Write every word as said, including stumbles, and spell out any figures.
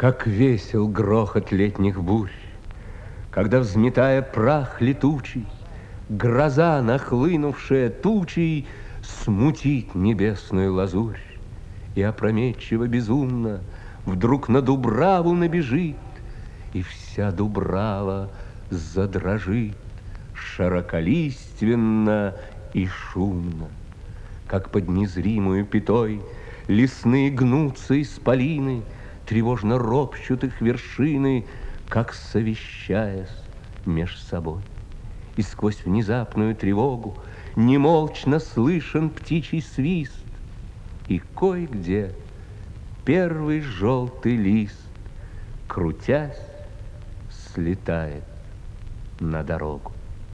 Как весел грохот летних бурь, когда, взметая прах летучий, гроза, нахлынувшая тучей, смутит небесную лазурь, и опрометчиво безумно вдруг на дубраву набежит, и вся дубрава задрожит широколиственно и шумно, как под незримую пятой лесные гнутся исполины, тревожно ропщут их вершины, как совещаясь меж собой. И сквозь внезапную тревогу немолчно слышен птичий свист, и кое-где первый желтый лист, крутясь, слетает на дорогу.